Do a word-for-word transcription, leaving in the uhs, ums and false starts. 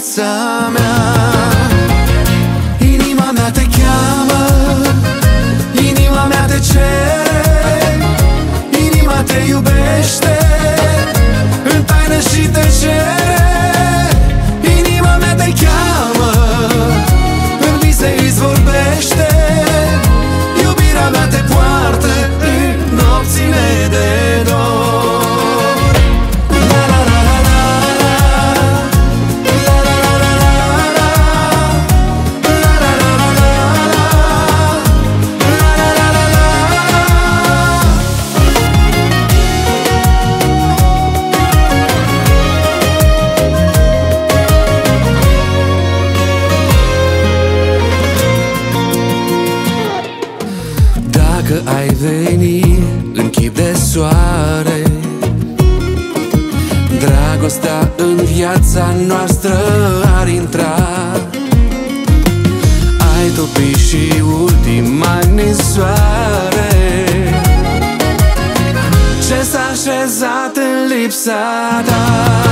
viața mea. Inima mea te cheamă, inima mea te cere, inima te iubește în taină și te cere. Inima mea te cheamă, în vise îți vorbește, iubirea mea te poartă în nopțile de dor. Dacă ai veni în chip de soare, dragostea în viața noastră ar intra. Ai topi și ultima nisoare ce s-a așezat în lipsa ta.